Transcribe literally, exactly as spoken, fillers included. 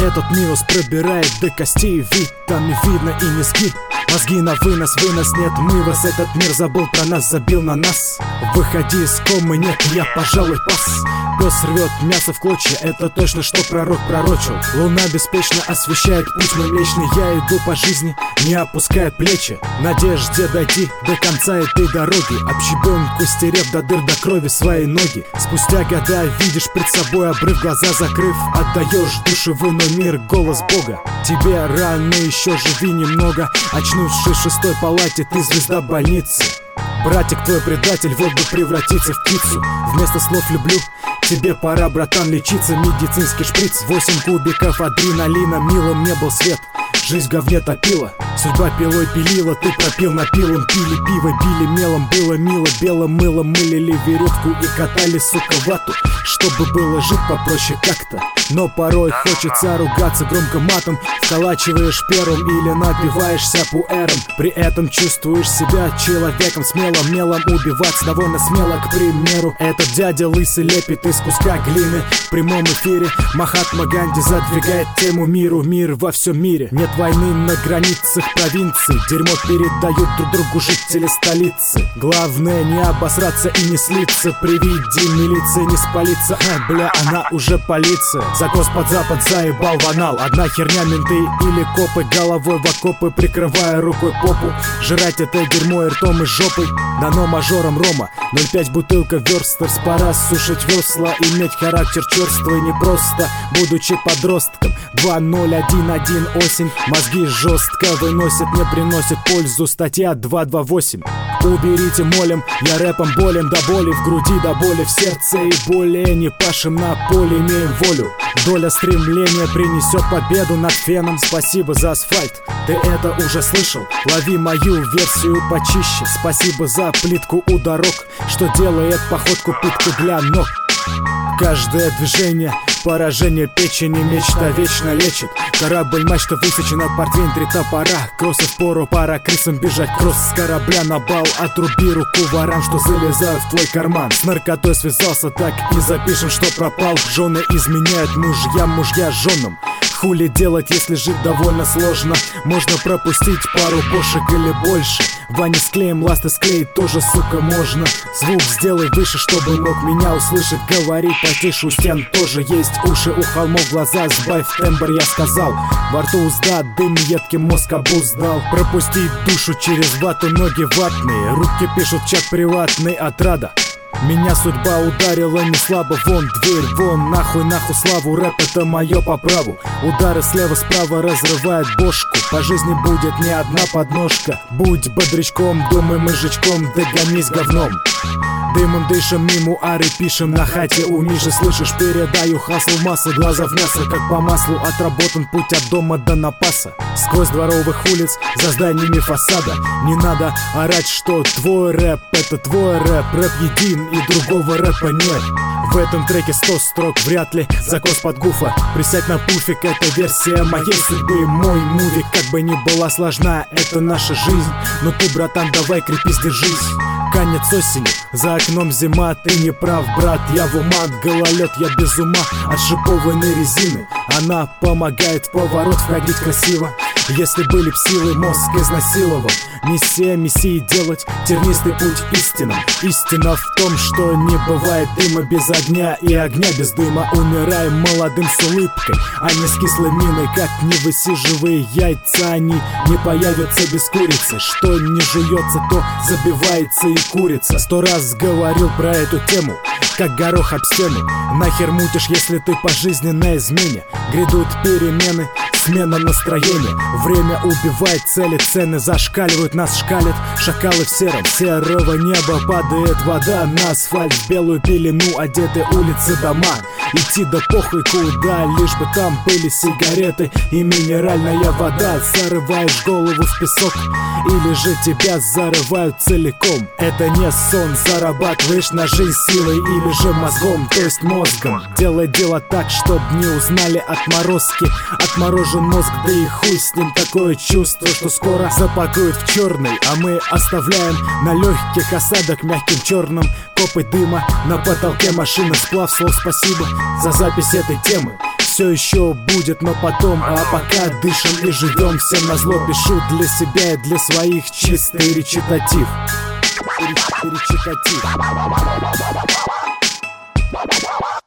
Этот минус пробирает до костей. Вид там не видно и низги. Мозги на вынос, вынос нет, мы вас. Этот мир забыл про нас, забил на нас. Выходи из комы, нет, я, пожалуй, пас. Пес рвет мясо в клочья, это точно, что пророк пророчил. Луна беспечно освещает путь мой млечный. Я иду по жизни, не опуская плечи, надежде дойти до конца этой дороги. Об щебенку стерев до дыр до крови свои ноги. Спустя года видишь пред собой обрыв, глаза закрыв, отдаешь душу в иной мир, голос Бога. Тебе рано, еще живи немного. Очнувшись в шестой палате, ты звезда больницы. Братик твой предатель, вот бы превратиться в птицу. Вместо слов люблю, тебе пора, братан, лечиться. Медицинский шприц, восемь кубиков адреналина. Милым не был свет, жизнь в говне топила. Судьба пилой пилила, ты пропил напилом. Пили пиво, били мелом, было мило. Белым мылом мылили веревку и катали, сука, вату. Чтобы было жить попроще как-то. Но порой хочется ругаться громко матом. Вколачиваешь первым или напиваешься пуэром. При этом чувствуешь себя человеком смелым. Мелом убивать довольно смело, к примеру. Этот дядя лысый лепит из куска глины. В прямом эфире Махатма Ганди задвигает тему миру. Мир во всем мире. Нет войны на границах провинций. Дерьмо передают друг другу жители столицы. Главное не обосраться и не слиться. При виде милиции не спалиться. А, бля, она уже полиция. Закос под запад заебал в анал. Одна херня, менты или копы. Головой в окопы, прикрывая рукой попу. Жрать это дерьмо и ртом и жопой. Дано мажором рома. ноль пять бутылка верстерс. Пора сушить весла. Иметь характер черствый непросто, будучи подростком. Два ноль один один осень. Мозги жестко выносят, не приносит пользу. Статья два два восемь. Уберите молем, я рэпом болен до боли в груди, до боли в сердце и более не пашем на поле, имеем волю. Доля стремления принесет победу над феном. Спасибо за асфальт, ты это уже слышал. Лови мою версию почище. Спасибо за плитку у дорог, что делает походку пытку для ног. Каждое движение поражение печени, мечта вечно лечит. Корабль, мачта высечена, портвейн, три топора. Кроссы в пору, пора крысам бежать. Кросс с корабля на бал, отруби руку ворам, что залезают в твой карман. С наркотой связался, так и запишем, что пропал. Жены изменяют мужья, мужья женам. Хули делать, если жить довольно сложно? Можно пропустить пару бошек или больше. Ваня с клеем, ласты склеить тоже, сука, можно. Звук сделай выше, чтобы мог меня услышать. Говори потише, у стен тоже есть уши. У холмов глаза, сбавь тембр, я сказал. Во рту узда, дым едкий, мозг обуздал. Пропустить душу через вату, ноги ватные. Руки пишут чат приватный, отрада. Меня судьба ударила не слабо, вон дверь, вон, нахуй, нахуй славу, рэп это мое по праву. Удары слева-справа разрывают бошку, по жизни будет не одна подножка. Будь бодрячком, думай мозжечком, догонись говном. Дымом дышим, мемуары пишем на хате у Миши. Слышишь, передаю хасл массы, глаза в мясо, как по маслу. Отработан путь от дома до напаса. Сквозь дворовых улиц, за зданиями фасада. Не надо орать, что твой рэп это твой рэп. Рэп един и другого рэпа нет. В этом треке сто строк, вряд ли закос под гуфа. Присядь на пуфик, это версия моей судьбы. Мой мувик, как бы ни была сложна, это наша жизнь. Но ты, братан, давай крепись, держись. Конец осени, за окном зима. Ты не прав, брат, я в ума. Гололед, я без ума от шипованной резины. Она помогает в поворот входить красиво. Если были б силы, мозг изнасиловал. Миссия мессии делать тернистый путь истинам. Истина в том, что не бывает дыма без огня и огня без дыма. Умираем молодым с улыбкой, а не с кислой миной. Как не высиживые яйца, они не появятся без курицы. Что не жуется, то забивается и курица. Сто раз говорил про эту тему, как горох об стену. Нахер мутишь, если ты по жизни на измене. Грядут перемены, смена настроения. Время убивает цели, цены зашкаливают, нас шкалят шакалы в сером. С серого неба падает вода на асфальт, в белую пелену одеты улицы, дома. Идти да похуй куда, лишь бы там были сигареты и минеральная вода. Зарываешь голову в песок, или же тебя зарывают целиком. Это не сон, зарабатываешь на жизнь силой или же мозгом, то есть мозгом. Делай дело так, чтоб не узнали отморозки. Отморожен мозг, да и хуй с ним. Такое чувство, что скоро запакуют в черный, а мы оставляем на легких осадок мягким черным. Копы дыма на потолке машины, сплав слов. Спасибо за запись этой темы. все еще будет, но потом. А пока дышим и живем, всем назло пишу для себя и для своих чистый речитатив. Речитатив.